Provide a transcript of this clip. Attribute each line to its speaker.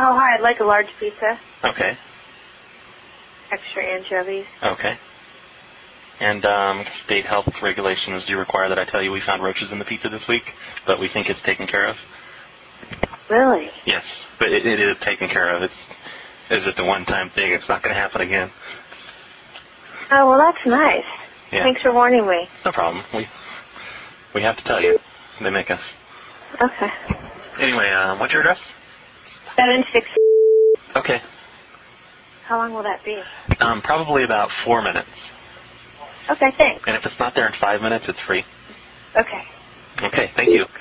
Speaker 1: Oh, hi. I'd like a large pizza.
Speaker 2: Okay.
Speaker 1: Extra anchovies.
Speaker 2: Okay. And state health regulations do require that I tell you we found roaches in the pizza this week, but we think it's taken care of.
Speaker 1: Really?
Speaker 2: Yes, but it is taken care of. It's just a one-time thing. It's not going to happen again.
Speaker 1: Oh, well, that's nice.
Speaker 2: Yeah.
Speaker 1: Thanks for warning me.
Speaker 2: No problem. We have to tell you. They make us.
Speaker 1: Okay.
Speaker 2: Anyway, what's your address?
Speaker 1: 76.
Speaker 2: Okay.
Speaker 1: How long will that be?
Speaker 2: Probably about 4 minutes.
Speaker 1: Okay, thanks.
Speaker 2: And if it's not there in 5 minutes, it's free.
Speaker 1: Okay.
Speaker 2: Okay, thank you.